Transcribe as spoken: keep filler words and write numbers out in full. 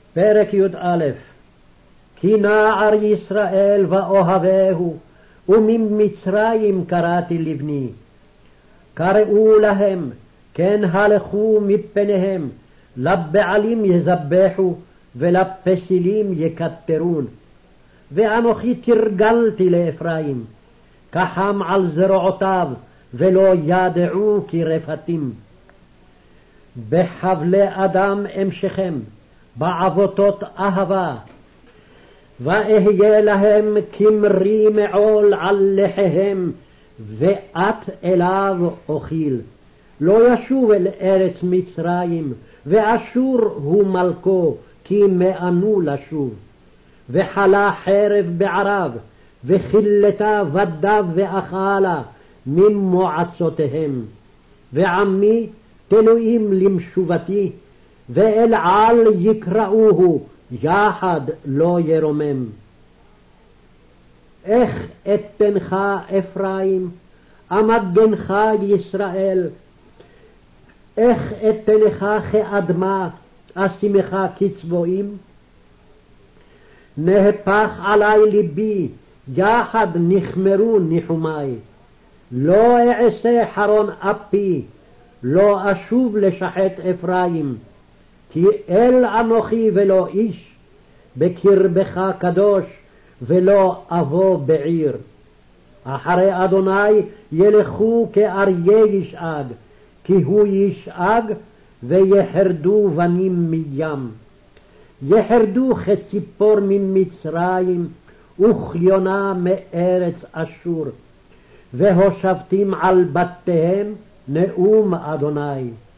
פרק י"א. כי נער ישראל ואוהבהו, וממצרים קראתי לבני. קראו להם, כן הלכו מפניהם, לבעלים יזבחו, ולפסילים יקטרון. ואנוכי תרגלתי לאפרים, כחם על זרועותיו, ולא ידעו כי רפתים. בחבלי אדם אמשכם, בעבותות אהבה, ואהיה להם כמרי מעול על לחיהם, ואת אליו אוכיל. לא ישוב אל ארץ מצרים, ואשור הוא מלכו, כי מאנו לשוב. וחלה חרב בערב, וכילתה ודב ואכלה ממועצותיהם. ועמי תלויים למשובתי, ואל על יקראוהו, יחד לא ירומם. איך אתנך אפרים, אמגנך ישראל, איך אתנך כאדמה, אשימך כצבועים? נהפך עלי ליבי, יחד נחמרו ניחומי. לא אעשה חרון אפי, לא אשוב לשחט אפרים, כי אל אנוכי ולא איש, בקרבך קדוש, ולא אבוא בעיר. אחרי אדוני ילכו כאריה ישאג, כי הוא ישאג, ויחרדו בנים מים. יחרדו כציפור ממצרים, וכיונה מארץ אשור, והושבתים על בתיהם נאום אדוני.